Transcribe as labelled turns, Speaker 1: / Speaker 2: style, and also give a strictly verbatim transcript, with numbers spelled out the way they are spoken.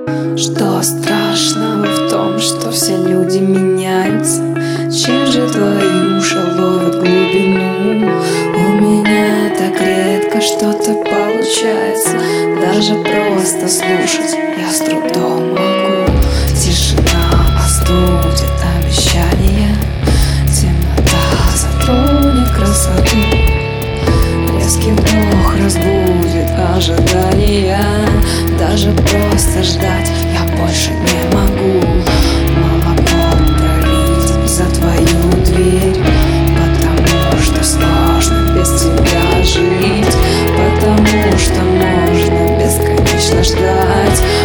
Speaker 1: Что страшного в том, что все люди меняются? Чем же твои уши ловят глубину? У меня так редко что-то получается, даже просто слушать я с трудом могу. Тишина остудит обещания, темнота затронет красоту, резкий вдох разбудит ожидания. Даже просто ждать я больше не могу. Молоко пролить за твою дверь, потому что сложно без тебя жить, потому что можно бесконечно ждать.